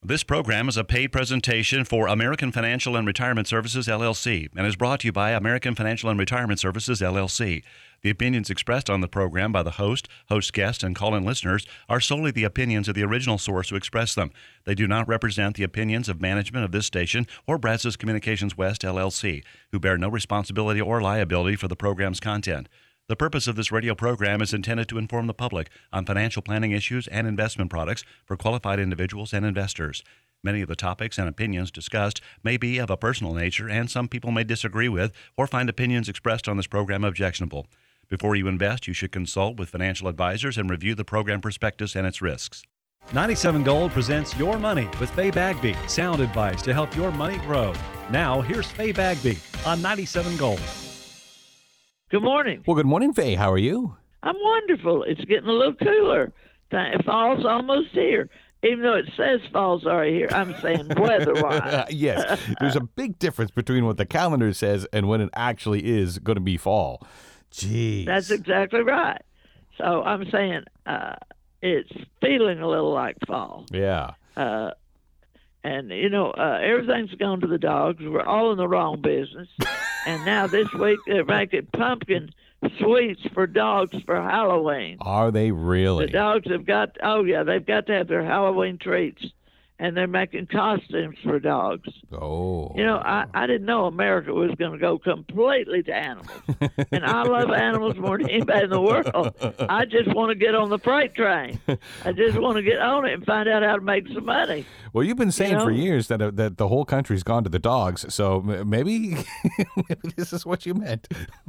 This program is a paid presentation for American Financial and Retirement Services, LLC, and is brought to you by American Financial and Retirement Services, LLC. The opinions expressed on the program by the host guests, and call-in listeners are solely the opinions of the original source who expressed them. They do not represent the opinions of management of this station or Brazos Communications West, LLC, who bear no responsibility or liability for the program's content. The purpose of this radio program is intended to inform the public on financial planning issues and investment products for qualified individuals and investors. Many of the topics and opinions discussed may be of a personal nature, and some people may disagree with or find opinions expressed on this program objectionable. Before you invest, you should consult with financial advisors and review the program prospectus and its risks. 97 Gold presents Your Money with Faye Bagby. Sound advice to help your money grow. Now, here's Faye Bagby on 97 Gold. Good morning. Well, good morning, Faye. How are you? I'm wonderful. It's getting a little cooler. Fall's almost here. Even though it says fall's already here, I'm saying weather-wise. Yes. There's a big difference between what the calendar says and when it actually is going to be fall. Jeez. That's exactly right. So I'm saying it's feeling a little like fall. Yeah. And, everything's gone to the dogs. We're all in the wrong business. And now this week they're making pumpkin sweets for dogs for Halloween. Are they really? The dogs have got, they've got to have their Halloween treats. And they're making costumes for dogs. Oh. I didn't know America was going to go completely to animals. And I love animals more than anybody in the world. I just want to get on the freight train. I just want to get on it and find out how to make some money. Well, you've been saying for years that the whole country's gone to the dogs, so maybe this is what you meant.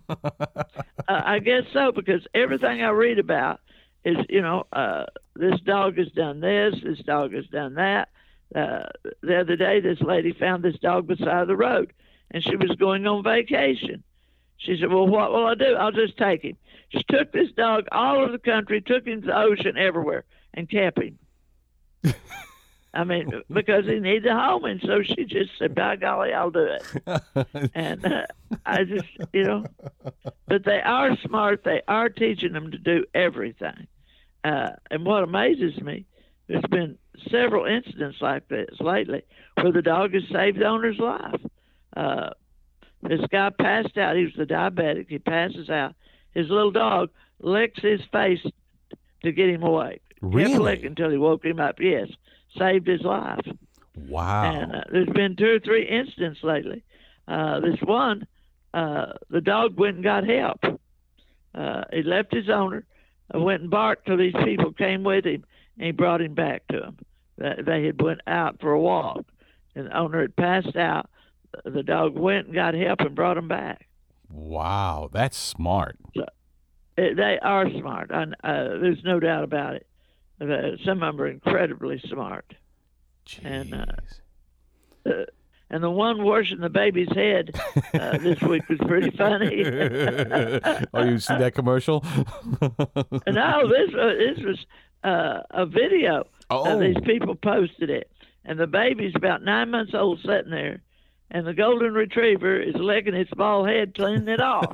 I guess so, because everything I read about is, this dog has done this dog has done that. The other day, this lady found this dog beside the road, and she was going on vacation. She said, well, what will I do? I'll just take him. She took this dog all over the country, took him to the ocean, everywhere, and kept him. I mean, because he needed a home, and so she just said, by golly, I'll do it. And I just, but they are smart. They are teaching them to do everything. And what amazes me, there's been several incidents like this lately where the dog has saved the owner's life. This guy passed out. He was a diabetic. He passes out. His little dog licks his face to get him awake. Really? Kept licking until he woke him up. Yes, saved his life. Wow. And there's been 2 or 3 incidents lately. This one, the dog went and got help. He left his owner, went and barked till these people came with him, and he brought him back to him. They had went out for a walk, and the owner had passed out. The dog went and got help and brought him back. Wow, that's smart. So, they are smart. There's no doubt about it. Some of them are incredibly smart. Jeez. And the one washing the baby's head this week was pretty funny. Oh, you see that commercial? No, this was a video. Oh. These people posted it. And the baby's about 9 months old sitting there. And the golden retriever is licking its bald head, cleaning it off.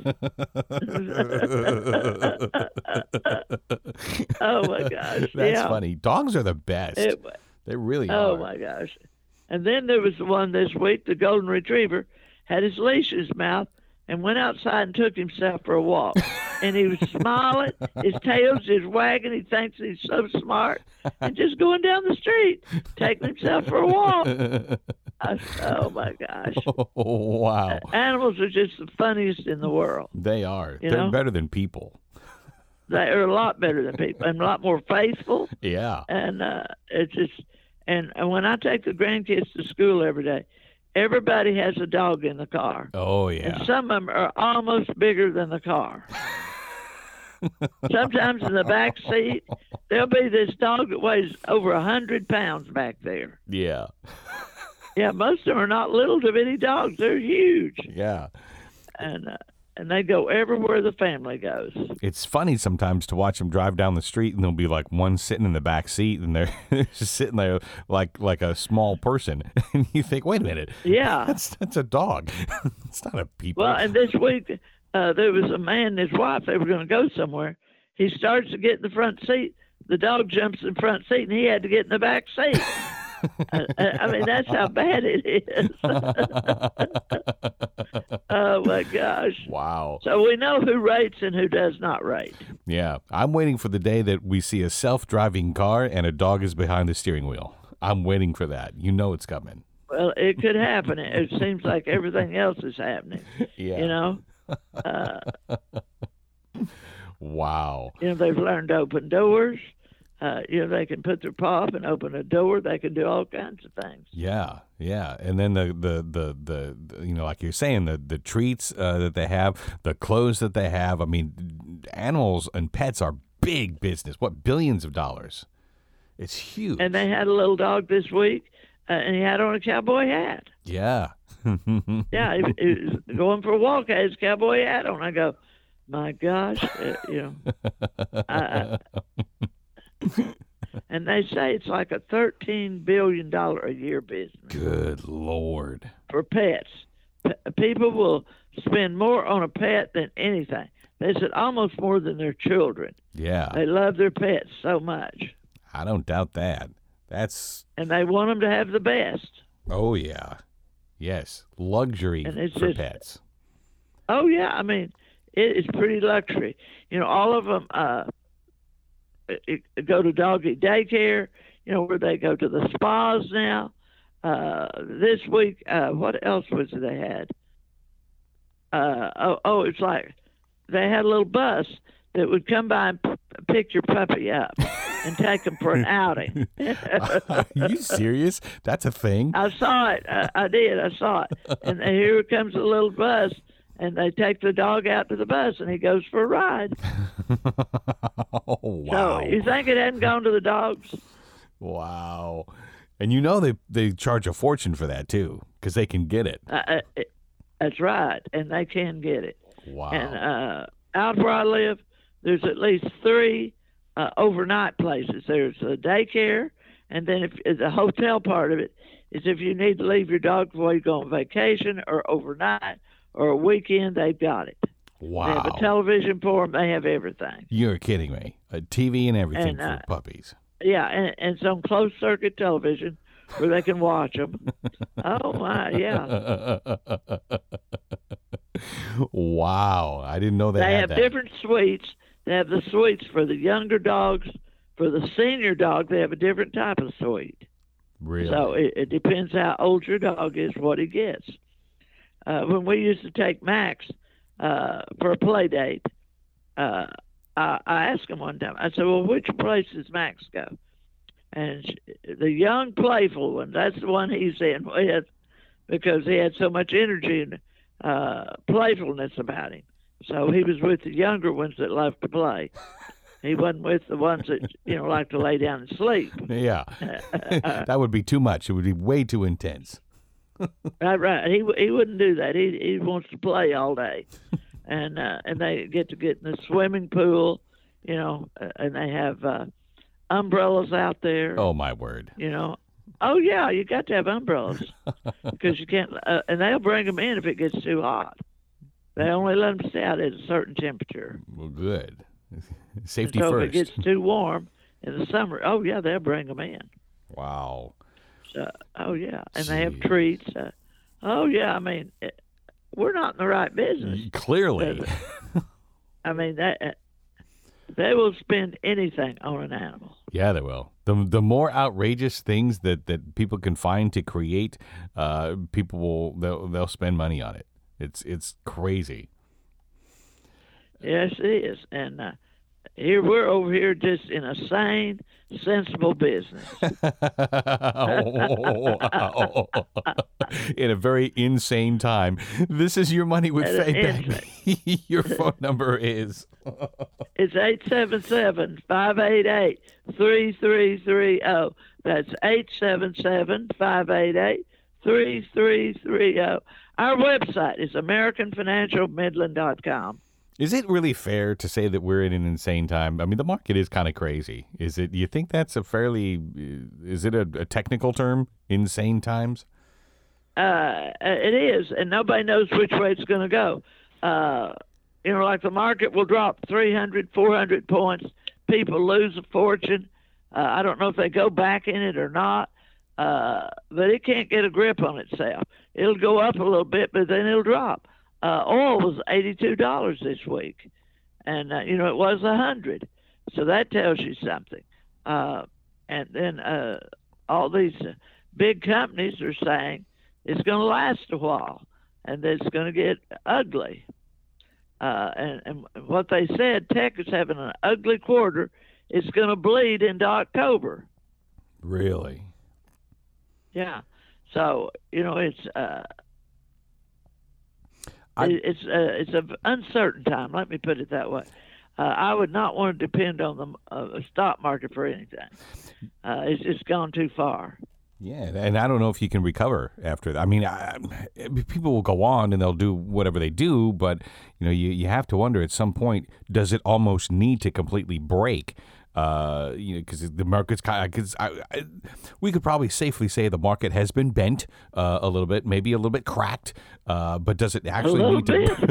Oh, my gosh. That's funny. Dogs are the best. They really are. Oh, my gosh. And then there was the one this week, the golden retriever had his leash in his mouth and went outside and took himself for a walk. And he was smiling, his tail's just wagging, he thinks he's so smart, and just going down the street, taking himself for a walk. Oh, my gosh. Oh, wow. Animals are just the funniest in the world. They are. They're better than people. They are a lot better than people and a lot more faithful. Yeah. And it's just... And when I take the grandkids to school every day, everybody has a dog in the car. Oh, yeah. And some of them are almost bigger than the car. Sometimes in the back seat, there'll be this dog that weighs over 100 pounds back there. Yeah. Yeah, most of them are not little to bitty dogs. They're huge. Yeah. And they go everywhere the family goes. It's funny sometimes to watch them drive down the street, and there'll be like one sitting in the back seat, and they're just sitting there like a small person. And you think, wait a minute. Yeah. That's a dog. It's not a people. Well, and this week there was a man and his wife. They were going to go somewhere. He starts to get in the front seat. The dog jumps in the front seat, and he had to get in the back seat. I mean, that's how bad it is. Oh, my gosh. Wow. So we know who rates and who does not rate. Yeah. I'm waiting for the day that we see a self-driving car and a dog is behind the steering wheel. I'm waiting for that. You know it's coming. Well, it could happen. It seems like everything else is happening. Yeah. You know? Wow. You know, they've learned to open doors. You know, they can put their paw up and open a door. They can do all kinds of things. Yeah, yeah, and then the you know, like you're saying, the treats that they have, the clothes that they have. I mean, animals and pets are big business. What, billions of dollars? It's huge. And they had a little dog this week, and he had on a cowboy hat. Yeah. Yeah, he was going for a walk, had his cowboy hat on. I go, my gosh, you know. And they say it's like a $13 billion a year business. Good Lord. For pets. People will spend more on a pet than anything. They said almost more than their children. Yeah. They love their pets so much. I don't doubt that. And they want them to have the best. Oh, yeah. Yes. Luxury for pets. Oh, yeah. I mean, it is pretty luxury. You know, all of them go to doggy daycare, you know, where they go to the spas now. This week, what else was it they had? It's like they had a little bus that would come by and pick your puppy up and take him for an outing. Are you serious? That's a thing? I saw it. I did. I saw it. And here comes a little bus, and they take the dog out to the bus, and he goes for a ride. Oh, wow. So you think it hadn't gone to the dogs? Wow. And you know they charge a fortune for that, too, because they can get it. That's right, and they can get it. Wow. And out where I live, there's at least 3 overnight places. There's a daycare, and then if the hotel part of it is if you need to leave your dog before you go on vacation or overnight or a weekend, they've got it. Wow. They have a television for them. They have everything. You're kidding me. A TV and everything for puppies. Yeah, and it's on closed-circuit television where they can watch them. Oh, my, yeah. Wow. I didn't know they had have different suites. They have the suites for the younger dogs. For the senior dog, they have a different type of suite. Really? So it depends how old your dog is, what he gets. When we used to take Max for a play date, I asked him one time, I said, well, which place does Max go? And the young, playful one, that's the one he's in with because he had so much energy and playfulness about him. So he was with the younger ones that loved to play. He wasn't with the ones that, you know, like to lay down and sleep. Yeah. That would be too much. It would be way too intense. Right. He wouldn't do that. He wants to play all day. And they get in the swimming pool, you know, and they have umbrellas out there. Oh, my word. You know. Oh, yeah, you got to have umbrellas because you can't, and they'll bring them in if it gets too hot. They only let them stay out at a certain temperature. Well, good. Safety so first. If it gets too warm in the summer, oh, yeah, they'll bring them in. Wow. So, oh, yeah, and they have treats. Oh, yeah, I mean, we're not in the right business. Clearly. I mean, they will spend anything on an animal. Yeah, they will. The more outrageous things that people can find to create, they'll spend money on it. It's crazy. Yes, it is. And we're over here just in a sane, sensible business. In a very insane time. This is Your Money with Faye Bagby. Your phone number is... It's 877-588-3330. That's 877-588-3330. Our website is AmericanFinancialMidland.com. Is it really fair to say that we're in an insane time? I mean, the market is kind of crazy. Is it? Do you think that's is it a technical term, insane times? It is, and nobody knows which way it's going to go. You know, like the market will drop 300, 400 points. People lose a fortune. I don't know if they go back in it or not. but it can't get a grip on itself. It'll go up a little bit, but then it'll drop. Oil was $82 this week, and it was $100, so that tells you something. And then all these big companies are saying it's going to last a while, and that it's going to get ugly. And what they said, tech is having an ugly quarter. It's going to bleed into October. Really? Yeah. So it's an uncertain time. Let me put it that way. I would not want to depend on the stock market for anything. It's just gone too far. Yeah, and I don't know if you can recover after that. I mean, people will go on and they'll do whatever they do, but you have to wonder at some point, does it almost need to completely break? Because the market's we could probably safely say the market has been bent a little bit, maybe a little bit cracked. But does it actually need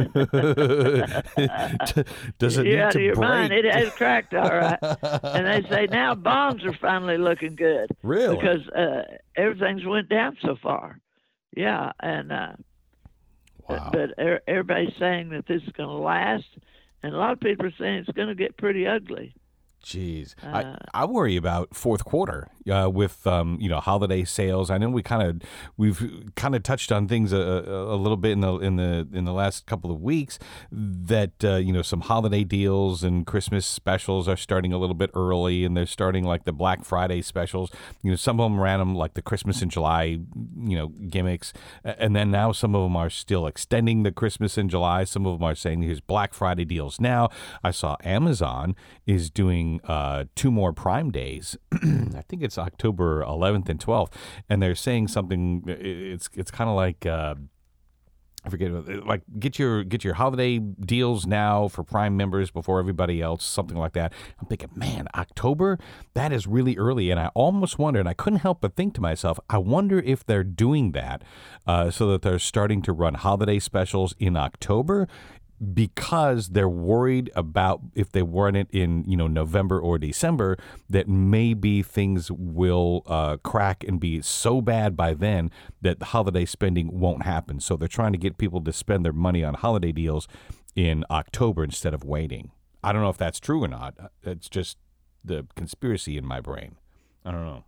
to? Does it need out to of your break? mind, it has cracked, all right. And they say now bonds are finally looking good. Really? Because everything's went down so far. Yeah, and wow. but everybody's saying that this is going to last, and a lot of people are saying it's going to get pretty ugly. Jeez, I worry about fourth quarter with holiday sales. I know we've kind of touched on things a little bit in the last couple of weeks that some holiday deals and Christmas specials are starting a little bit early, and they're starting like the Black Friday specials. Some of them ran them like the Christmas in July gimmicks, and then now some of them are still extending the Christmas in July. Some of them are saying here's Black Friday deals now. I saw Amazon is doing 2 more Prime Days. I think it's October 11th and 12th, and they're saying something. It's kind of like I forget, like get your holiday deals now for Prime members before everybody else, something like that. I'm thinking, man, October, that is really early, and I almost wonder, and I couldn't help but think to myself, I wonder if they're doing that so that they're starting to run holiday specials in October, because they're worried about if they run it in November or December, that maybe things will crack and be so bad by then that the holiday spending won't happen. So they're trying to get people to spend their money on holiday deals in October instead of waiting. I don't know if that's true or not. It's just the conspiracy in my brain. I don't know.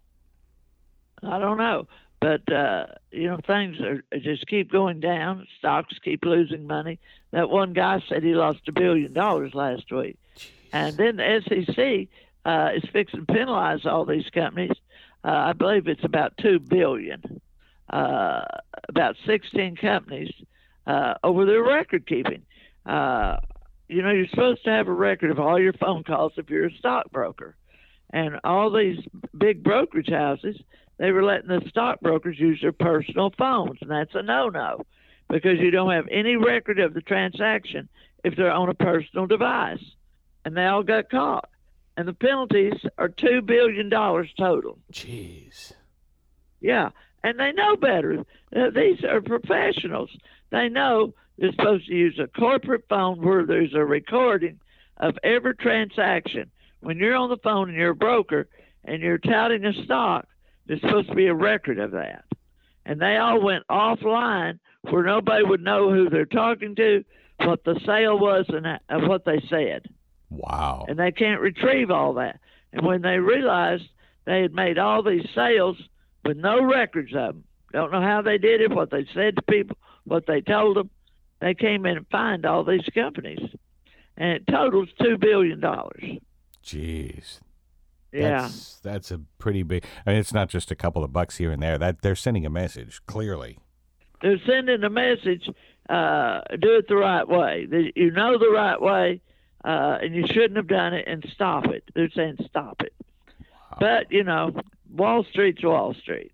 But, things just keep going down. Stocks keep losing money. That one guy said he lost $1 billion last week. Jeez. And then the SEC is fixing to penalize all these companies. I believe it's about $2 billion, about 16 companies over their record keeping. You're supposed to have a record of all your phone calls if you're a stockbroker. And all these big brokerage houses, they were letting the stockbrokers use their personal phones, and that's a no-no because you don't have any record of the transaction if they're on a personal device. And they all got caught. And the penalties are $2 billion total. Jeez. Yeah, and they know better. These are professionals. They know they're supposed to use a corporate phone where there's a recording of every transaction. When you're on the phone and you're a broker and you're touting a stock, there's supposed to be a record of that. And they all went offline where nobody would know who they're talking to, what the sale was, and what they said. Wow. And they can't retrieve all that. And when they realized they had made all these sales with no records of them, don't know how they did it, what they said to people, what they told them, they came in and fined all these companies. And it totals $2 billion. Jeez. Yeah. That's a pretty big. I mean, it's not just a couple of bucks here and there. That they're sending a message, clearly. They're sending a message, do it the right way. You know the right way, and you shouldn't have done it, and stop it. They're saying stop it. Wow. But, Wall Street's Wall Street.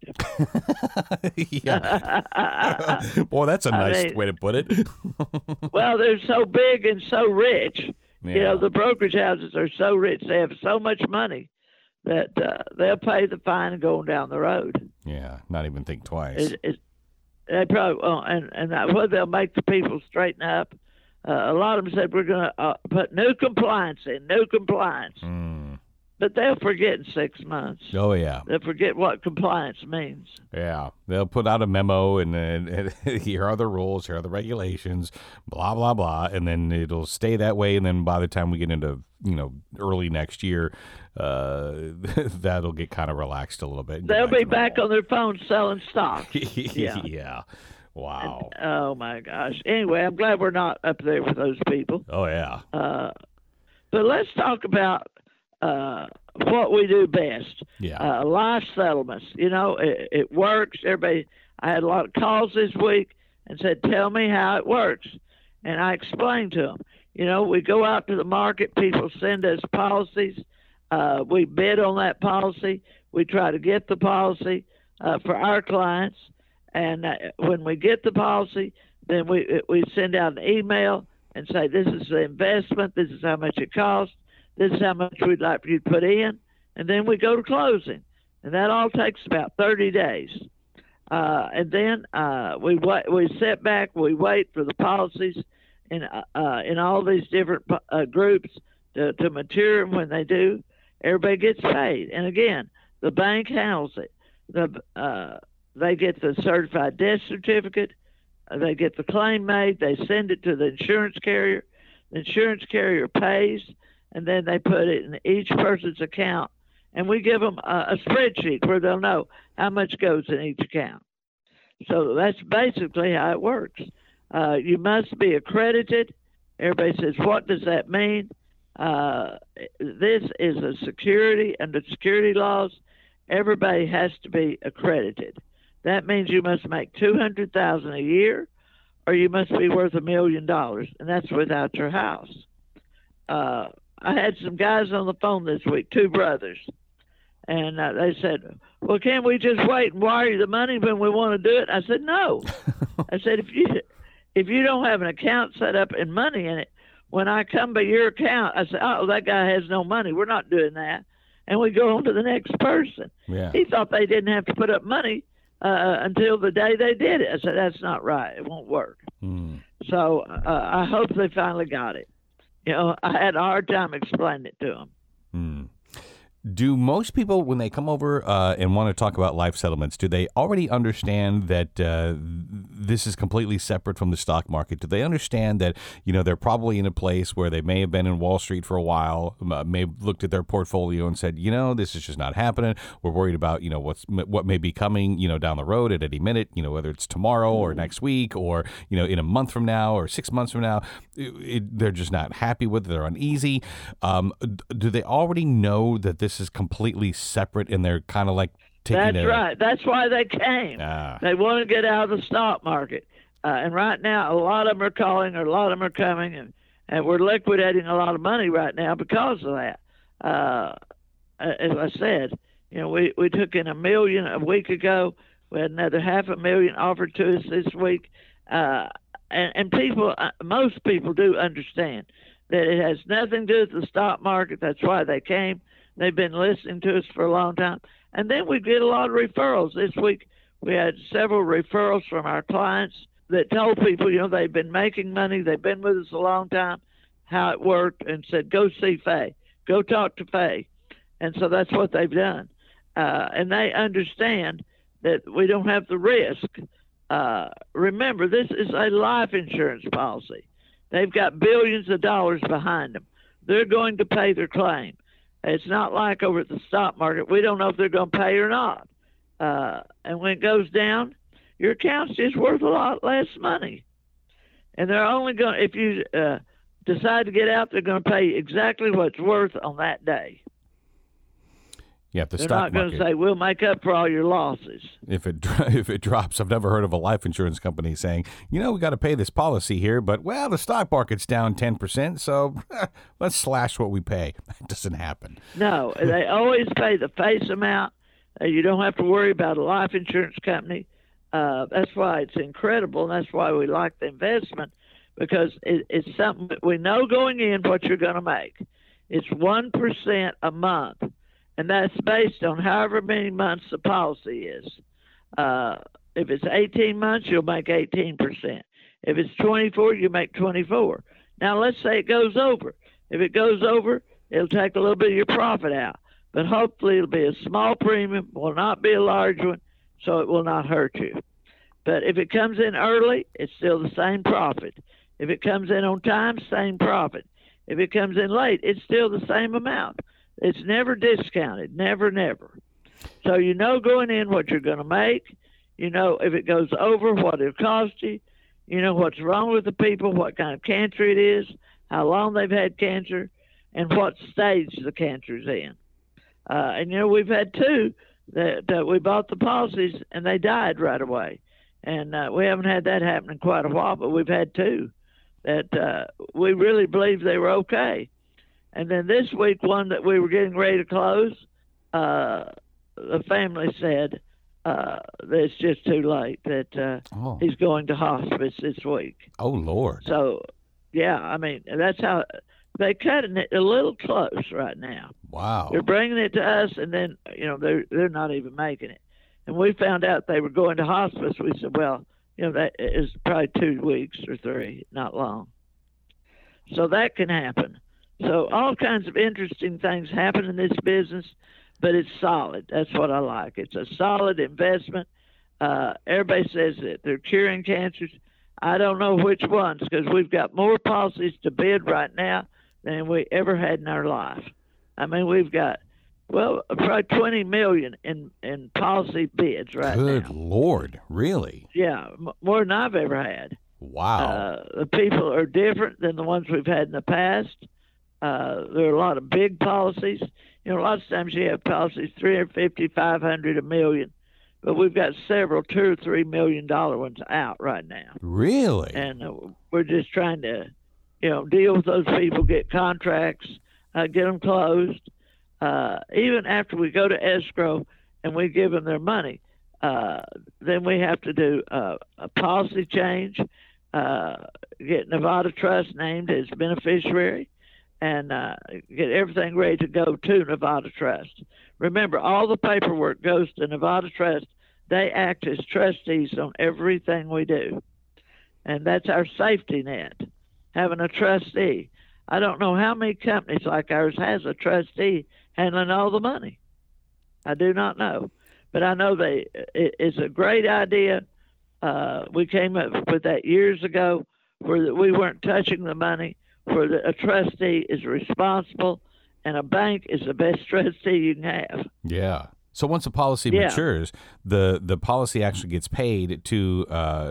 Yeah. Boy, that's a nice way to put it. Well, they're so big and so rich. Yeah. The brokerage houses are so rich. They have so much money that they'll pay the fine and go down the road. Yeah, not even think twice. They probably won't. And what they'll make the people straighten up. A lot of them said we're going to put new compliance in, new compliance. but they'll forget in 6 months. Oh, yeah. They'll forget what compliance means. Yeah. They'll put out a memo and here are the rules, here are the regulations, blah, blah, blah. And then it'll stay that way. And then by the time we get into, early next year, that'll get kind of relaxed a little bit. They'll be back on their phone selling stock. Yeah. Wow. And, oh, my gosh. Anyway, I'm glad we're not up there with those people. Oh, yeah. But let's talk about what we do best. Yeah. Life settlements. It works. Everybody, I had a lot of calls this week and said, tell me how it works. And I explained to them. We go out to the market. People send us policies. We bid on that policy. We try to get the policy for our clients. And when we get the policy, then we send out an email and say, this is the investment, this is how much it costs, this is how much we'd like for you to put in, and then we go to closing. And that all takes about 30 days. And then we sit back, we wait for the policies in all these different groups to mature, and when they do, everybody gets paid. And again, the bank handles it. They get the certified death certificate. They get the claim made. They send it to the insurance carrier. The insurance carrier pays, and then they put it in each person's account. And we give them a spreadsheet where they'll know how much goes in each account. So that's basically how it works. You must be accredited. Everybody says, what does that mean? This is a security, under security laws. Everybody has to be accredited. That means you must make $200,000 a year, or you must be worth $1 million, and that's without your house. I had some guys on the phone this week, two brothers, and they said, "Well, can't we just wait and wire you the money when we want to do it?" I said, "No." I said, "If you don't have an account set up and money in it, when I come by your account, I say, oh, that guy has no money. We're not doing that." And we go on to the next person. Yeah. He thought they didn't have to put up money until the day they did it. I said, that's not right. It won't work. So I hope they finally got it. I had a hard time explaining it to them. Do most people, when they come over and want to talk about life settlements, do they already understand that this is completely separate from the stock market? Do they understand that, they're probably in a place where they may have been in Wall Street for a while, may have looked at their portfolio and said, this is just not happening. We're worried about, what may be coming, down the road at any minute, whether it's tomorrow or next week or, in a month from now or 6 months from now. They're just not happy with it. They're uneasy. Do they already know that this is completely separate and they're kind of like taking That's right. That's why they came. They want to get out of the stock market. And right now, a lot of them are calling, or a lot of them are coming, and we're liquidating a lot of money right now because of that. As I said, we took in $1 million a week ago. We had another $500,000 offered to us this week. And people, most people do understand that it has nothing to do with the stock market. That's why they came. They've been listening to us for a long time. And then we get a lot of referrals. This week we had several referrals from our clients that told people, they've been making money, they've been with us a long time, how it worked, and said, go see Faye, go talk to Faye. And so that's what they've done. And they understand that we don't have the risk. Remember, this is a life insurance policy. They've got billions of dollars behind them. They're going to pay their claim. It's not like over at the stock market. We don't know if they're going to pay or not. And when it goes down, your account's just worth a lot less money. And they're only going to, if you decide to get out, they're going to pay exactly what it's worth on that day. Yeah, the They're stock not going market, to say, we'll make up for all your losses. If it drops, I've never heard of a life insurance company saying, we got to pay this policy here, but, the stock market's down 10%, so let's slash what we pay. That doesn't happen. No, they always pay the face amount. You don't have to worry about a life insurance company. That's why it's incredible, and that's why we like the investment, because it's something that we know going in what you're going to make. It's 1% a month. And that's based on however many months the policy is. If it's 18 months, you'll make 18%. If it's 24, you make 24. Now, let's say it goes over. If it goes over, it'll take a little bit of your profit out. but hopefully it'll be a small premium, will not be a large one, so it will not hurt you. But if it comes in early, it's still the same profit. If it comes in on time, same profit. If it comes in late, it's still the same amount. It's never discounted, never. So you know going in what you're going to make. You know if it goes over, what it'll cost you. You know what's wrong with the people, what kind of cancer it is, how long they've had cancer, and what stage the cancer's in. And, you know, we've had two that we bought the policies and they died right away. And we haven't had that happen in quite a while, but we've had two that we really believe they were okay. And then this week, one that we were getting ready to close, the family said that it's just too late, that he's going to hospice this week. Oh, Lord. So, yeah, I mean, that's how they're cutting it a little close right now. Wow. They're bringing it to us, and then, you know, they're not even making it. And we found out they were going to hospice. We said, well, you know, that is probably 2 weeks or 3, not long. So that can happen. So all kinds of interesting things happen in this business, but it's solid. That's what I like. It's a solid investment. Everybody says that they're curing cancers. I don't know which ones, because we've got more policies to bid right now than we ever had in our life. I mean, we've got, well, probably 20 million in policy bids right now. Good Lord, really? Yeah, more than I've ever had. Wow. The people are different than the ones we've had in the past. There are a lot of big policies. You know, a lot of times you have policies $350, $500, $1 million, but we've got several $2 or $3 million ones out right now. Really? And we're just trying to, you know, deal with those people, get contracts, get them closed. Even after we go to escrow and we give them their money, then we have to do a policy change, get Nevada Trust named as beneficiary, and get everything ready to go to Nevada Trust. Remember, all the paperwork goes to Nevada Trust. They act as trustees on everything we do. And that's our safety net, having a trustee. I don't know how many companies like ours has a trustee handling all the money. I do not know. But I know it's a great idea. We came up with that years ago, where we weren't touching the money, where a trustee is responsible, and a bank is the best trustee you can have. Yeah. So once a policy matures, the policy actually gets paid to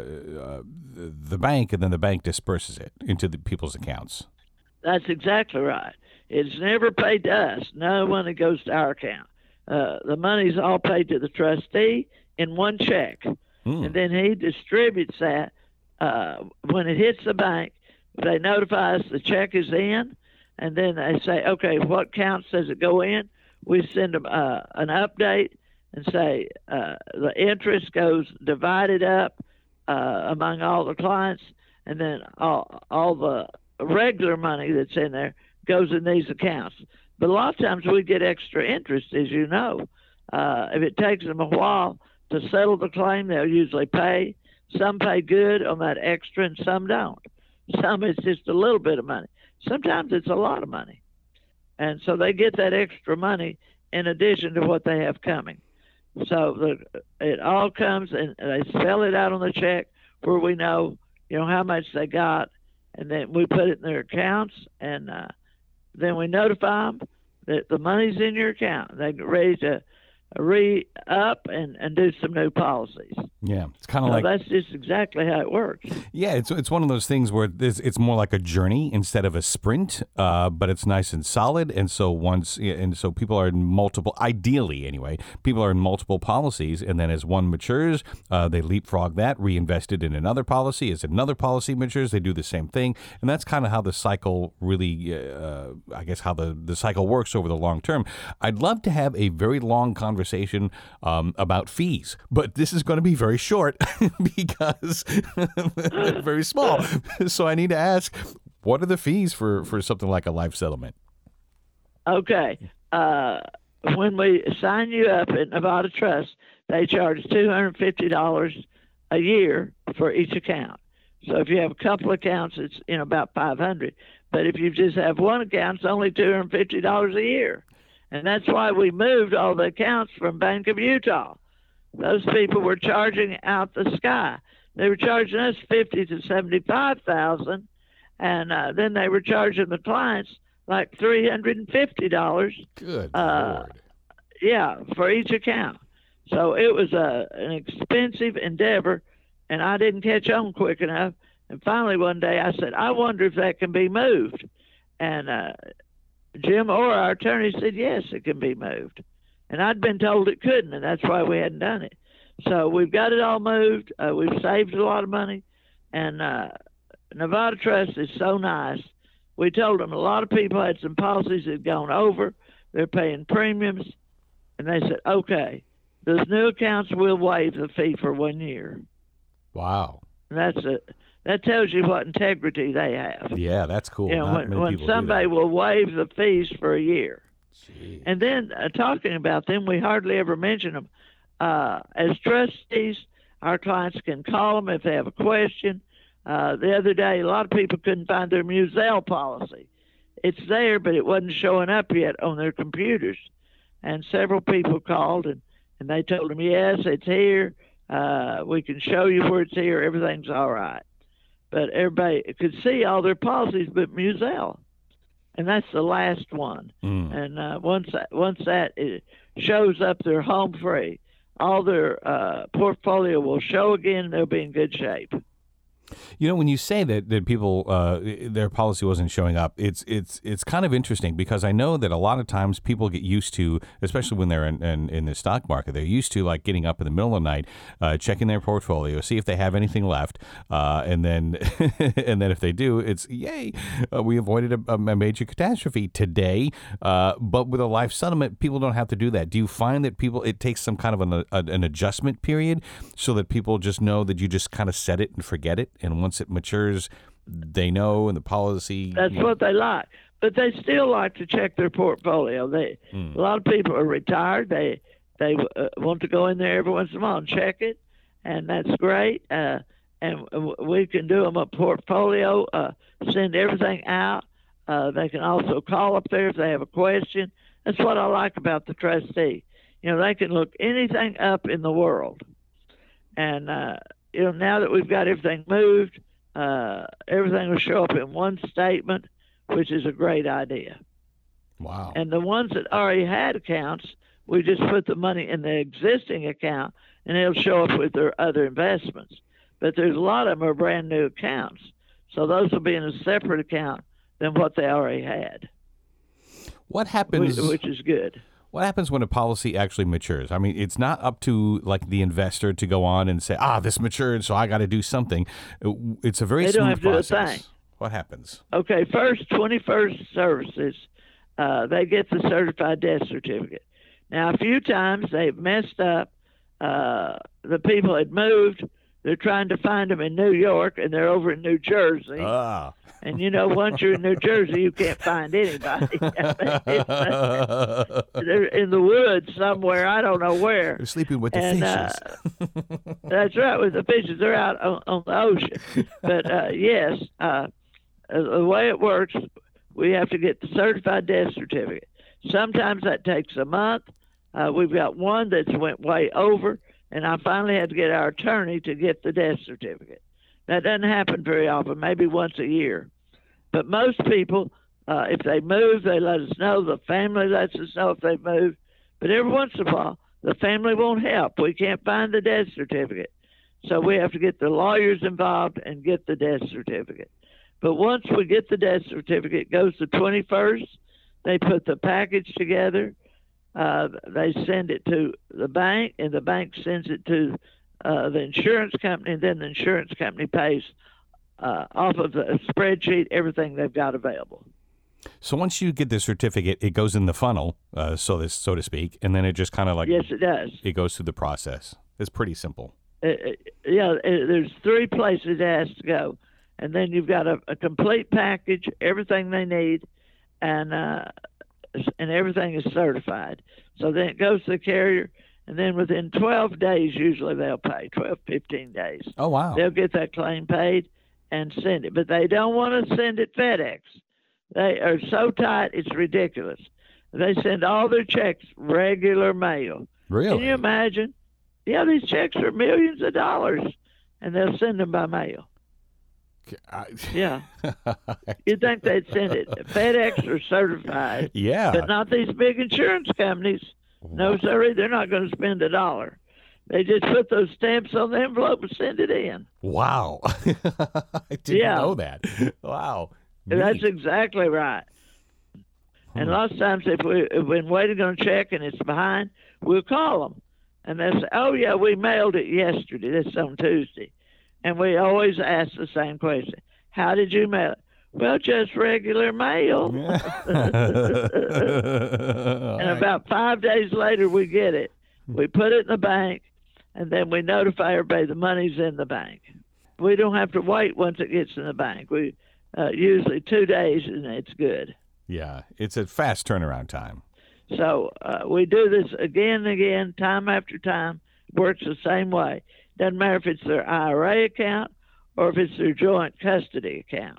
the bank, and then the bank disperses it into the people's accounts. That's exactly right. It's never paid to us. No money goes to our account. The money's all paid to the trustee in one check. And then he distributes that. When it hits the bank, they notify us the check is in, and then they say, okay, what counts does it go in? We send them an update and say the interest goes divided up among all the clients, and then all the regular money that's in there goes in these accounts. But a lot of times we get extra interest, as you know. If it takes them a while to settle the claim, they'll usually pay. Some pay good on that extra, and some don't. Some it's just a little bit of money. Sometimes it's a lot of money. And so they get that extra money in addition to what they have coming. So it all comes, and they spell it out on the check where we know, you know, how much they got, and then we put it in their accounts, and then we notify them that the money's in your account. They get ready to re-up and do some new policies. Yeah, it's kind of like... That's just exactly how it works. Yeah, it's one of those things where it's more like a journey instead of a sprint, but it's nice and solid. And so people are in multiple, ideally anyway, people are in multiple policies, and then as one matures, they leapfrog that, reinvest it in another policy. As another policy matures, they do the same thing. And that's kind of how the cycle really, I guess, how the cycle works over the long term. I'd love to have a very long conversation about fees, but this is going to be very short because they're very small. So I need to ask, what are the fees for something like a life settlement? Okay. When we sign you up at Nevada Trust, they charge $250 a year for each account. So if you have a couple accounts, it's about $500. But if you just have one account, it's only $250 a year. And that's why we moved all the accounts from Bank of Utah. Those people were charging out the sky. They were charging us $50,000 to $75,000, and then they were charging the clients like $350. Good Lord. Yeah, for each account. So it was an expensive endeavor, and I didn't catch on quick enough. And finally one day I said, I wonder if that can be moved. And Jim or our attorney said, yes, it can be moved. And I'd been told it couldn't, and that's why we hadn't done it. So we've got it all moved. We've saved a lot of money. And Nevada Trust is so nice. We told them a lot of people had some policies that had gone over. They're paying premiums. And they said, okay, those new accounts will waive the fee for 1 year. Wow. And that tells you what integrity they have. Yeah, that's cool. You know, when somebody will waive the fees for a year. Jeez. And then talking about them, we hardly ever mention them. As trustees, our clients can call them if they have a question. The other day, a lot of people couldn't find their Musel policy. It's there, but it wasn't showing up yet on their computers. And several people called, and they told them, yes, it's here. We can show you where it's here. Everything's all right. But everybody could see all their policies but Musel. And that's the last one. And once that shows up, they're home free. All their portfolio will show again. They'll be in good shape. You know, when you say that people their policy wasn't showing up, it's kind of interesting because I know that a lot of times people get used to, especially when they're in the stock market, they're used to like getting up in the middle of the night, checking their portfolio, see if they have anything left, and then and then if they do, it's yay, we avoided a major catastrophe today. But with a life settlement, people don't have to do that. Do you find that it takes some kind of an adjustment period so that people just know that you just kind of set it and forget it? And once it matures, they know, and the policy. That's what they like. But they still like to check their portfolio. A lot of people are retired. They want to go in there every once in a while and check it, and that's great. And we can do them a portfolio, send everything out. They can also call up there if they have a question. That's what I like about the trustee. You know, they can look anything up in the world. And you know, now that we've got everything moved, everything will show up in one statement, which is a great idea. Wow. And the ones that already had accounts, we just put the money in the existing account, and it'll show up with their other investments. But there's a lot of them are brand new accounts, so those will be in a separate account than what they already had. What happens? Which is good. What happens when a policy actually matures? I mean, it's not up to like the investor to go on and say, this matured, so I got to do something. It's a very smooth process. They don't have to do a thing. What happens? Okay, first, 21st Services, they get the certified death certificate. Now, a few times they've messed up. The people had moved. They're trying to find them in New York, and they're over in New Jersey. And, you know, once you're in New Jersey, you can't find anybody. They're in the woods somewhere. I don't know where. They're sleeping with the fishes. That's right, with the fishes. They're out on the ocean. But, yes, the way it works, we have to get the certified death certificate. Sometimes that takes a month. We've got one that's went way over, and I finally had to get our attorney to get the death certificate. That doesn't happen very often, maybe once a year. But most people, if they move, they let us know. The family lets us know if they've moved. But every once in a while, the family won't help. We can't find the death certificate. So we have to get the lawyers involved and get the death certificate. But once we get the death certificate, it goes to 21st. They put the package together. They send it to the bank, and the bank sends it to the insurance company, and then the insurance company pays off of the spreadsheet everything they've got available. So once you get the certificate, it goes in the funnel, so to speak, and then it just kind of like yes, it does. It goes through the process. It's pretty simple. There's 3 places it has to go, and then you've got a complete package, everything they need, and everything is certified. So then it goes to the carrier. And then within 12 days, usually they'll pay, 12, 15 days. Oh, wow. They'll get that claim paid and send it. But they don't want to send it FedEx. They are so tight, it's ridiculous. They send all their checks regular mail. Really? Can you imagine? Yeah, these checks are millions of dollars, and they'll send them by mail. Yeah. You'd think they'd send it. FedEx are certified. Yeah. But not these big insurance companies. No, sorry, they're not going to spend $1. They just put those stamps on the envelope and send it in. Wow. I didn't know that. Wow. That's Neat. exactly right. And lots of times if we've been waiting on a check and it's behind, we'll call them. And they'll say, oh, yeah, we mailed it yesterday. This is on Tuesday. And we always ask the same question. How did you mail it? Well, just regular mail. And about 5 days later, we get it. We put it in the bank, and then we notify everybody the money's in the bank. We don't have to wait once it gets in the bank. We usually 2 days, and it's good. Yeah, it's a fast turnaround time. So we do this again and again, time after time. Works the same way. Doesn't matter if it's their IRA account or if it's their joint custody account.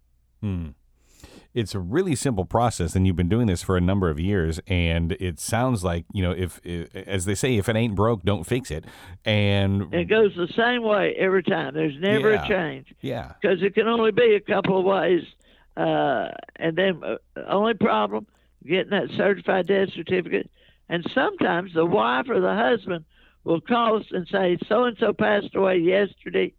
It's a really simple process, and you've been doing this for a number of years, and it sounds like, if as they say, if it ain't broke, don't fix it. And it goes the same way every time. There's never a change. Yeah. Because it can only be a couple of ways. And then only problem, getting that certified death certificate. And sometimes the wife or the husband will call us and say, so-and-so passed away yesterday.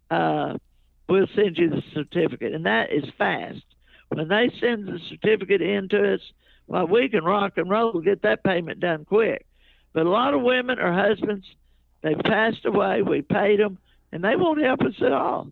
We'll send you the certificate. And that is fast. When they send the certificate in to us, well, we can rock and roll, get that payment done quick. But a lot of women or husbands, they've passed away, we paid them, and they won't help us at all.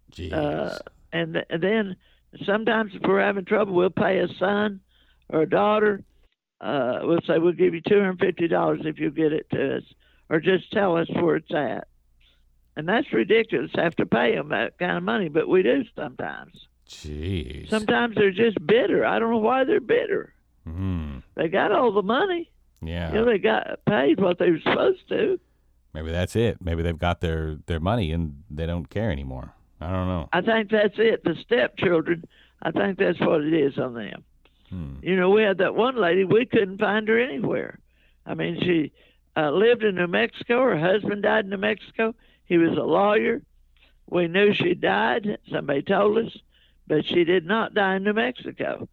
And then sometimes if we're having trouble, we'll pay a son or a daughter. We'll say, we'll give you $250 if you get it to us, or just tell us where it's at. And that's ridiculous, have to pay them that kind of money, but we do sometimes. Jeez. Sometimes they're just bitter. I don't know why they're bitter. They got all the money. Yeah. They got paid what they were supposed to. Maybe that's it. Maybe they've got their money and they don't care anymore. I don't know. I think that's it. The stepchildren, I think that's what it is on them. We had that one lady, we couldn't find her anywhere. I mean, she lived in New Mexico. Her husband died in New Mexico. He was a lawyer. We knew she died. Somebody told us. But she did not die in New Mexico.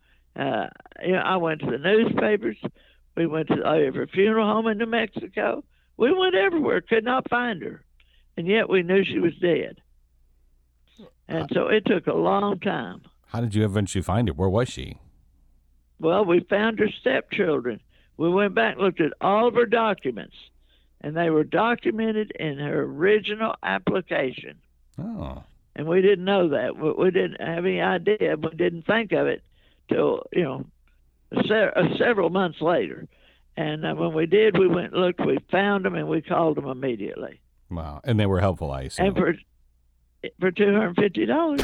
I went to the newspapers. We went to every funeral home in New Mexico. We went everywhere, could not find her. And yet we knew she was dead. And so it took a long time. How did you eventually find her? Where was she? Well, we found her stepchildren. We went back and looked at all of her documents, and they were documented in her original application. Oh. And we didn't know that. We didn't have any idea. We didn't think of it till, several months later. And when we did, we went and looked, we found them, and we called them immediately. Wow. And they were helpful, I assume. And for $250.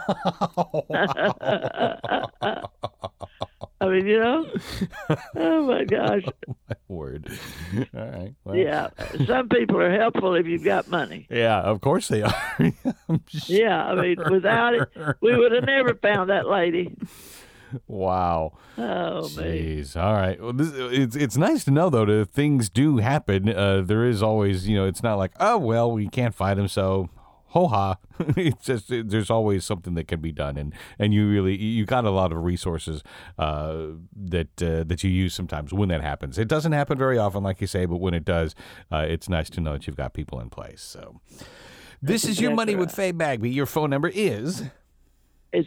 I mean, oh my gosh. My word. All right. Well. Yeah. Some people are helpful if you've got money. Yeah, of course they are. Yeah. I mean, without it, we would have never found that lady. Wow. Oh, jeez. All right. Well, it's nice to know, though, that things do happen. There is always, it's not like, oh, well, we can't find him, so ho-ha. It's just there's always something that can be done, and you got a lot of resources that you use sometimes when that happens. It doesn't happen very often, like you say, but when it does, it's nice to know that you've got people in place. So this is Your Money with Faye Bagby. Your phone number is? It's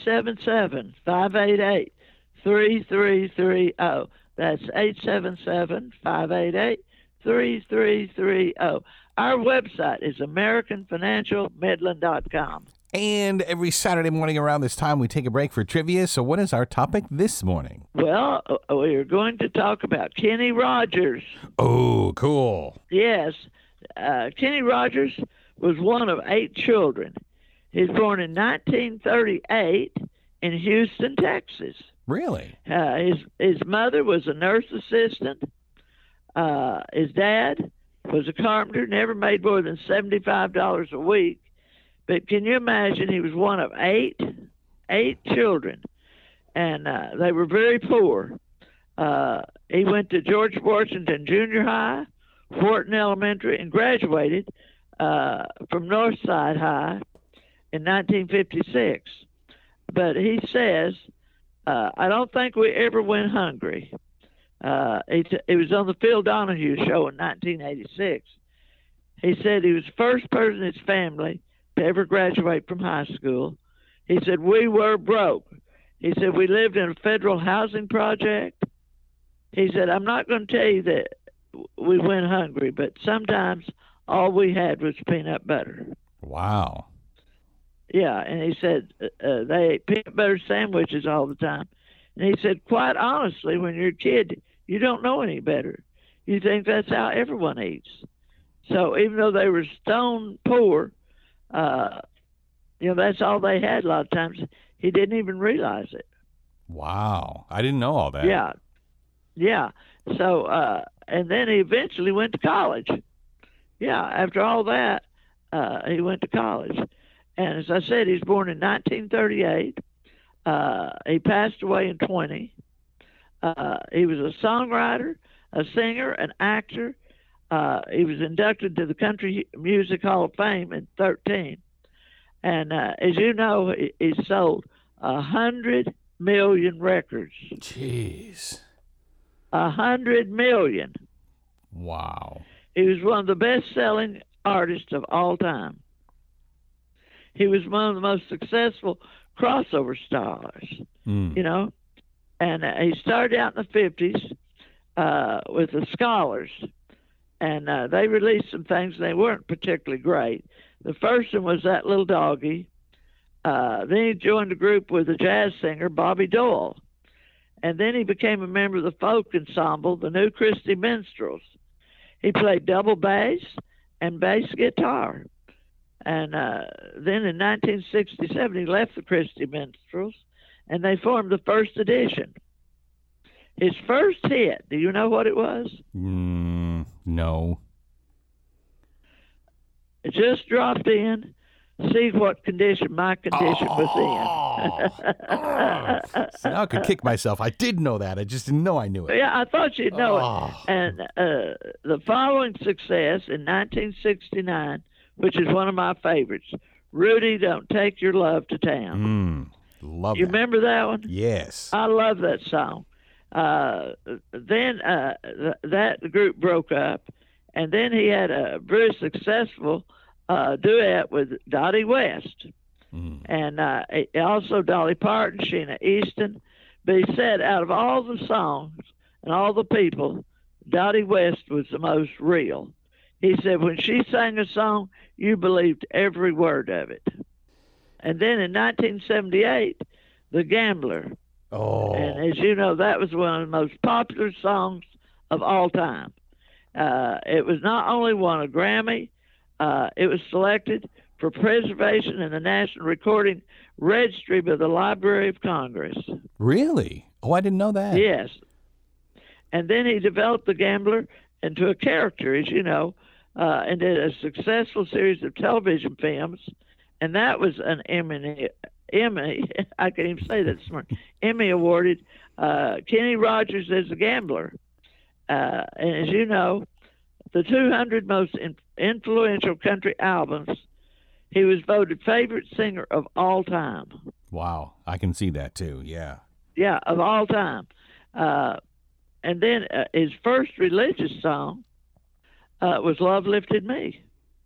877-588-3330. That's 877-588-3330. Our website is AmericanFinancialMidland.com. And every Saturday morning around this time, we take a break for trivia. So what is our topic this morning? Well, we are going to talk about Kenny Rogers. Oh, cool. Yes. Kenny Rogers was one of 8 children. He was born in 1938 in Houston, Texas. Really? His mother was a nurse assistant. His dad was a carpenter, never made more than $75 a week. But can you imagine, he was one of 8 children, and they were very poor. He went to George Washington Junior High, Wharton Elementary, and graduated from Northside High in 1956. But he says, I don't think we ever went hungry. He was on the Phil Donahue show in 1986. He said he was the first person in his family to ever graduate from high school. He said, we were broke. He said, we lived in a federal housing project. He said, I'm not going to tell you that we went hungry, but sometimes all we had was peanut butter. Wow. Yeah, and he said they ate peanut butter sandwiches all the time. And he said, quite honestly, when you're a kid, you don't know any better. You think that's how everyone eats. So even though they were stone poor, that's all they had a lot of times. He didn't even realize it. Wow. I didn't know all that. Yeah. So, and then he eventually went to college. Yeah, after all that, he went to college. And as I said, he was born in 1938. He passed away in 20. He was a songwriter, a singer, an actor. He was inducted to the Country Music Hall of Fame in 13. And as you know, he sold 100 million records. Jeez. 100 million. Wow. He was one of the best-selling artists of all time. He was one of the most successful crossover stars, And he started out in the 50s with the Scholars. And they released some things, and they weren't particularly great. The first one was That Little Doggy. Then he joined a group with a jazz singer, Bobby Doyle. And then he became a member of the folk ensemble, the New Christy Minstrels. He played double bass and bass guitar. And then in 1967, he left the Christy Minstrels, and they formed the First Edition. His first hit, do you know what it was? No. It just dropped in. See what condition my condition was in. See, now I could kick myself. I did know that. I just didn't know I knew it. Yeah, I thought you'd know it. And the following success in 1969, which is one of my favorites, Rudy, Don't Take Your Love to Town. Love you that. Remember that one? Yes. I love that song. Then that group broke up, and then he had a very successful duet with Dottie West, and also Dolly Parton, Sheena Easton. But he said out of all the songs and all the people, Dottie West was the most real. He said when she sang a song, you believed every word of it. And then in 1978, The Gambler. Oh. And as you know, that was one of the most popular songs of all time. It was not only won a Grammy, it was selected for preservation in the National Recording Registry by the Library of Congress. Really? Oh, I didn't know that. Yes. And then he developed The Gambler into a character, as you know, and did a successful series of television films, and that was an Emmy, I can't even say that smart, Emmy awarded Kenny Rogers as a gambler. And as you know, the 200 most influential country albums, he was voted favorite singer of all time. Wow, I can see that too, yeah. Yeah, of all time. And then his first religious song was Love Lifted Me.